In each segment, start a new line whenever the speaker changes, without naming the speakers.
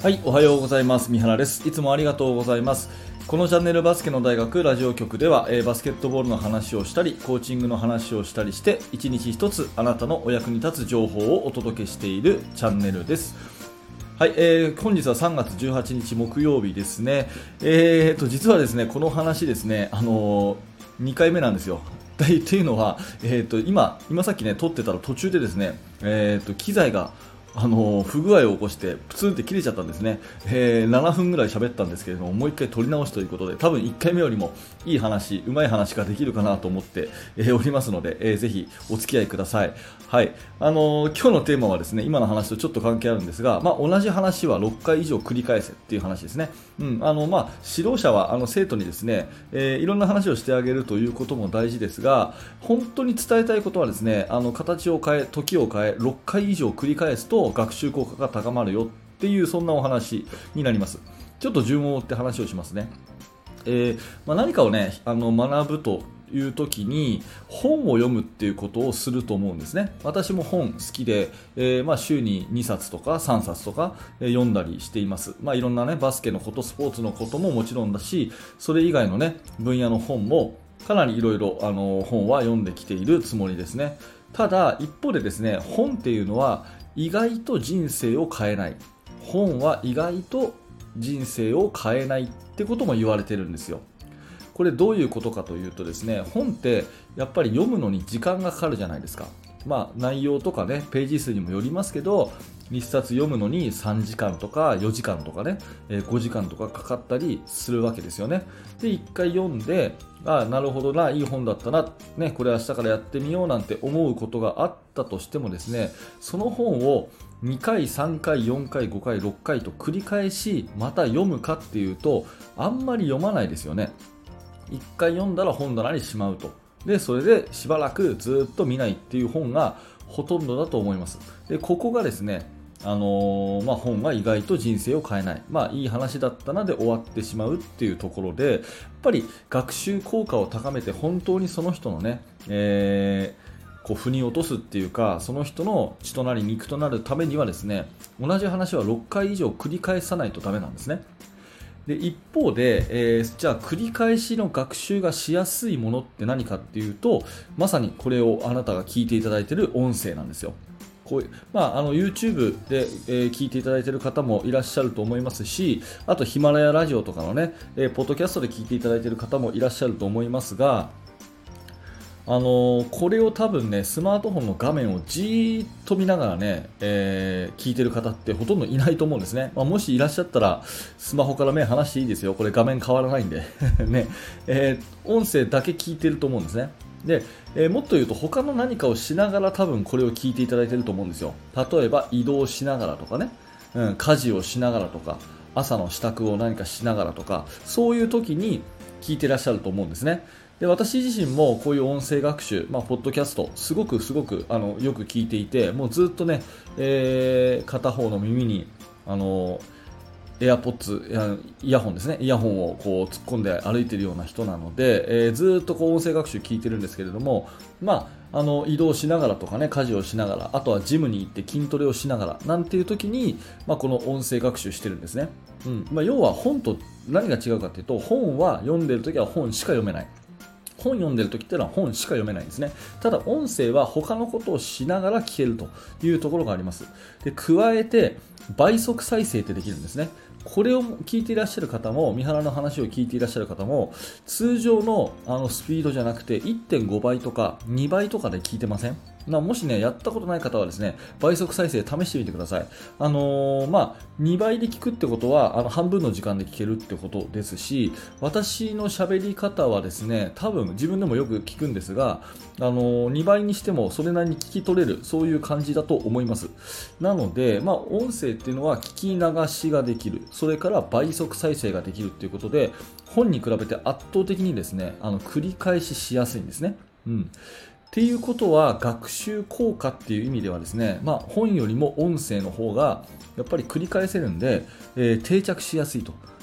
はい、おはようございます。三原です。いつもありがとうございます。このチャンネルバスケの大学ラジオ局では、バスケットボールの話をしたり、コーチングの話をしたりして、一日一つあなたのお役に立つ情報をお届けしているチャンネルです。はい、本日は3月18日木曜日ですね。実はですね、この話ですね、2回目なんですよ。というのは、今さっきね、撮ってたら途中でですね、機材が不具合を起こしてプツンって切れちゃったんですね、7分ぐらい喋ったんですけれども、もう1回撮り直しということで、多分1回目よりもいい話、うまい話ができるかなと思って、おりますので、ぜひお付き合いください。はい、今日のテーマはですね、今の話とちょっと関係あるんですが、同じ話は6回以上繰り返せっていう話ですね。指導者は生徒にですね、いろんな話をしてあげるということも大事ですが、本当に伝えたいことはですね、形を変え、時を変え、6回以上繰り返すと学習効果が高まるよっていう、そんなお話になります。ちょっと順を追って話をしますね。何かをね、学ぶという時に本を読むっていうことをすると思うんですね。私も本好きで、週に2冊とか3冊とか、読んだりしています。いろんなね、バスケのこと、スポーツのことももちろんだし、それ以外のね、分野の本もかなりいろいろ本は読んできているつもりですね。ただ一方でですね、本っていうのは意外と人生を変えない。本は意外と人生を変えないってことも言われてるんですよ。これどういうことかというとですね、本ってやっぱり読むのに時間がかかるじゃないですか。内容とかね、ページ数にもよりますけど、1冊読むのに3時間とか4時間とかね、5時間とかかかったりするわけですよね。で、1回読んで、なるほどな、いい本だったな、ね、これ明日からやってみようなんて思うことがあったとしてもですね、その本を2回、3回、4回、5回、6回と繰り返し、また読むかっていうと、あんまり読まないですよね。1回読んだら本棚にしまうと。で、それでしばらくずっと見ないっていう本がほとんどだと思います。で、ここがですね、本は意外と人生を変えない。いい話だったなで終わってしまうっていうところで、やっぱり学習効果を高めて本当にその人のね、腑に落とすっていうか、その人の血となり肉となるためにはですね、同じ話は6回以上繰り返さないとダメなんですね。で一方で、じゃあ繰り返しの学習がしやすいものって何かっていうと、まさにこれをあなたが聞いていただいている音声なんですよ。YouTube で、聞いていただいている方もいらっしゃると思いますし、あとヒマラヤラジオとかのね、ポッドキャストで聞いていただいている方もいらっしゃると思いますが、これを多分ね、スマートフォンの画面をじーっと見ながらね、聞いてる方ってほとんどいないと思うんですね。もしいらっしゃったら、スマホから目離していいですよ。これ画面変わらないんで。ね、音声だけ聞いてると思うんですね。で、もっと言うと他の何かをしながら多分これを聞いていただいていると思うんですよ。例えば移動しながらとかね、家事をしながらとか、朝の支度を何かしながらとか、そういう時に聞いていらっしゃると思うんですね。で、私自身もこういう音声学習、ポッドキャストすごくよく聞いていて、もうずっとね、片方の耳にエアポッツイヤホンですね、イヤホンをこう突っ込んで歩いているような人なので、ずっとこう音声学習聞いてるんですけれども、移動しながらとかね、家事をしながら、あとはジムに行って筋トレをしながらなんていう時に、この音声学習してるんですね。要は本と何が違うかというと、本は読んでる時は本しか読めない。本読んでる時っていうのは本しか読めないんですね。ただ音声は他のことをしながら聞けるというところがあります。で、加えて倍速再生ってできるんですね。これを聞いていらっしゃる方も、三原の話を聞いていらっしゃる方も、通常のスピードじゃなくて 1.5 倍とか2倍とかで聞いてません？もしね、やったことない方はですね、倍速再生試してみてください。2倍で聞くってことは、半分の時間で聞けるってことですし、私の喋り方はですね、多分自分でもよく聞くんですが、2倍にしてもそれなりに聞き取れる、そういう感じだと思います。なので、音声っていうのは聞き流しができる、それから倍速再生ができるっていうことで、本に比べて圧倒的にですね、繰り返ししやすいんですね。っていうことは、学習効果っていう意味ではですね、本よりも音声の方がやっぱり繰り返せるんで、定着しやすいと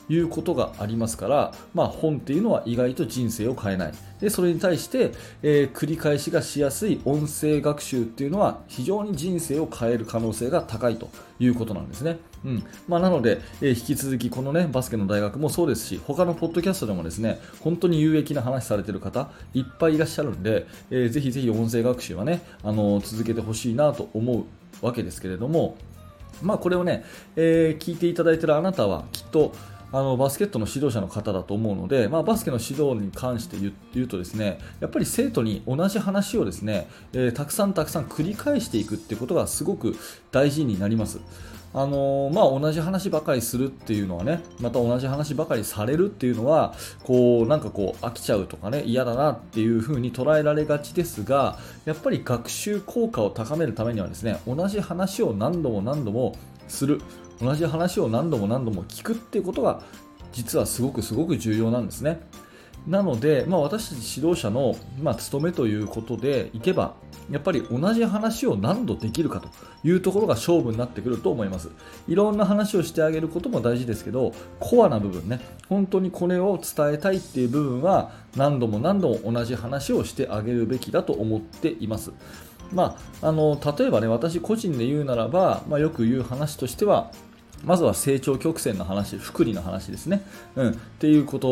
いうことがありますから、本っていうのは意外と人生を変えない。でそれに対して、繰り返しがしやすい音声学習っていうのは非常に人生を変える可能性が高いということなんですね。なので、引き続きこのねバスケの大学もそうですし、他のポッドキャストでもですね本当に有益な話されている方いっぱいいらっしゃるんで、ぜひぜひ音声学習はね続けてほしいなと思うわけですけれども、これをね、聞いていただいているあなたはきっとバスケットの指導者の方だと思うので、バスケの指導に関して言うとですね、やっぱり生徒に同じ話をですね、たくさん繰り返していくっていうことがすごく大事になります。同じ話ばかりするっていうのはね、また同じ話ばかりされるっていうのは飽きちゃうとかね、嫌だなっていう風に捉えられがちですが、やっぱり学習効果を高めるためにはですね、同じ話を何度も何度もする、同じ話を何度も何度も聞くっていうことが実はすごく重要なんですね。なので、私たち指導者の、務めということでいけば、やっぱり同じ話を何度できるかというところが勝負になってくると思います。いろんな話をしてあげることも大事ですけど、コアな部分ね、本当にこれを伝えたいっていう部分は何度も同じ話をしてあげるべきだと思っています。例えばね、私個人で言うならば、よく言う話としては、まずは成長曲線の話、複利の話ですね。っていうこと、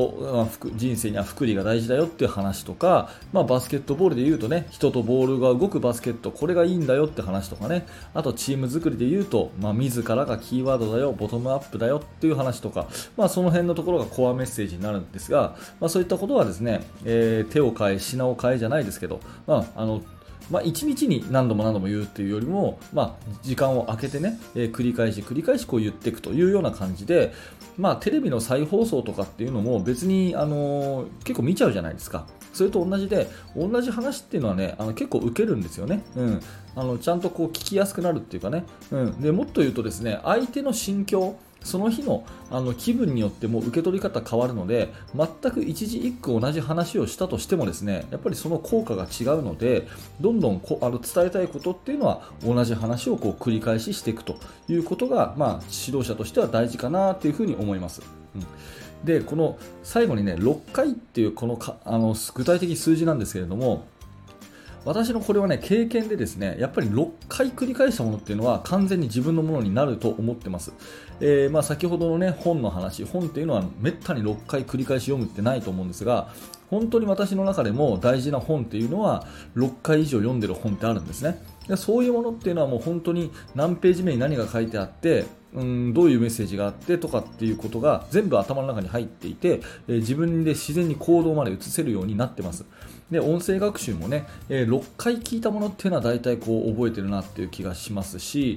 人生には複利が大事だよっていう話とか、バスケットボールで言うとね、人とボールが動くバスケット、これがいいんだよって話とかね、あとチーム作りで言うと、自らがキーワードだよ、ボトムアップだよっていう話とか、その辺のところがコアメッセージになるんですが、そういったことはですね、手を変え、品を変えじゃないですけど、1日に何度も言うっていうよりも、時間を空けてね、繰り返しこう言っていくというような感じで、テレビの再放送とかっていうのも別に、結構見ちゃうじゃないですか。それと同じで、同じ話っていうのはね、結構受けるんですよね。ちゃんと聞きやすくなるっていうかね。でもっと言うとですね、相手の心境、その日の気分によっても受け取り方変わるので、全く一字一句同じ話をしたとしてもですね、やっぱりその効果が違うので、どんどん伝えたいことっていうのは同じ話を繰り返ししていくということが、指導者としては大事かなというふうに思います。で、この最後にね、6回っていうこの具体的数字なんですけれども、私のこれはね、経験でですね、やっぱり6回繰り返したものっていうのは完全に自分のものになると思ってます。先ほどのね、本の話、本っていうのはめったに6回繰り返し読むってないと思うんですが、本当に私の中でも大事な本っていうのは6回以上読んでる本ってあるんですね。でそういうものっていうのはもう本当に何ページ目に何が書いてあって、どういうメッセージがあってとかっていうことが全部頭の中に入っていて、自分で自然に行動まで移せるようになってます。で音声学習もね、6回聞いたものっていうのは大体覚えてるなっていう気がしますし、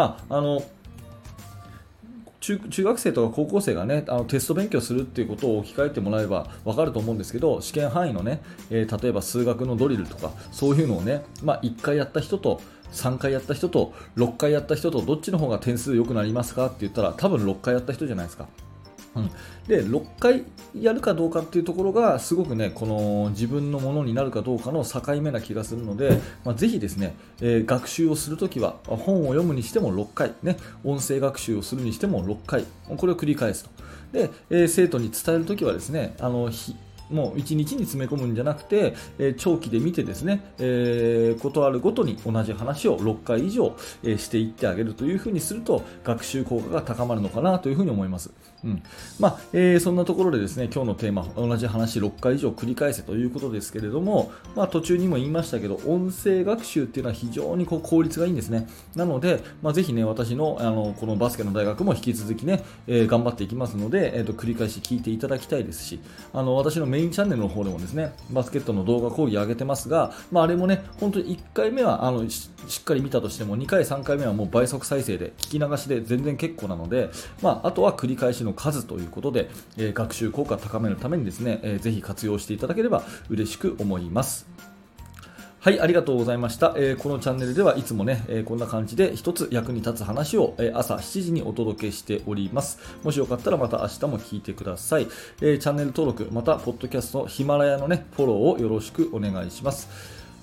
中学生とか高校生がね、テスト勉強するっていうことを置き換えてもらえば分かると思うんですけど、試験範囲のね、例えば数学のドリルとかそういうのをね、1回やった人と3回やった人と6回やった人とどっちの方が点数良くなりますかって言ったら多分6回やった人じゃないですか。で6回やるかどうかっていうところがすごくね、この自分のものになるかどうかの境目な気がするので、ぜひですね、学習をするときは本を読むにしても6回、ね、音声学習をするにしても6回、これを繰り返すと。で、生徒に伝えるときはですね、もう1日に詰め込むんじゃなくて、長期で見てですね、ことあるごとに同じ話を6回以上、していってあげるというふうにすると学習効果が高まるのかなというふうに思います。そんなところでですね、今日のテーマ、同じ話6回以上繰り返せということですけれども、途中にも言いましたけど、音声学習っていうのは非常に効率がいいんですね。なので、ぜひね、私の、このバスケの大学も引き続きね、頑張っていきますので、繰り返し聞いていただきたいですし、私のメインチャンネルの方でもですね、バスケットの動画講義上げてますが、あれもね、本当に1回目はしっかり見たとしても、2回、3回目はもう倍速再生で聞き流しで全然結構なので、あとは繰り返しの数ということで、学習効果を高めるためにですね、ぜひ活用していただければ嬉しく思います。はい、ありがとうございました。このチャンネルではいつもね、こんな感じで一つ役に立つ話を、朝7時にお届けしております。もしよかったらまた明日も聞いてください。チャンネル登録、またポッドキャストのヒマラヤのね、フォローをよろしくお願いします。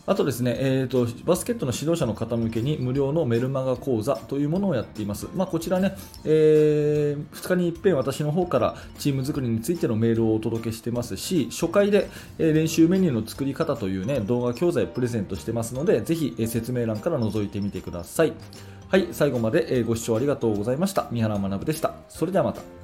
あとですね、バスケットの指導者の方向けに無料のメルマガ講座というものをやっています。こちらね、2日に一遍私の方からチーム作りについてのメールをお届けしてますし、初回で練習メニューの作り方というね、動画教材をプレゼントしてますので、ぜひ説明欄から覗いてみてください。はい、最後までご視聴ありがとうございました。三原学でした。それではまた。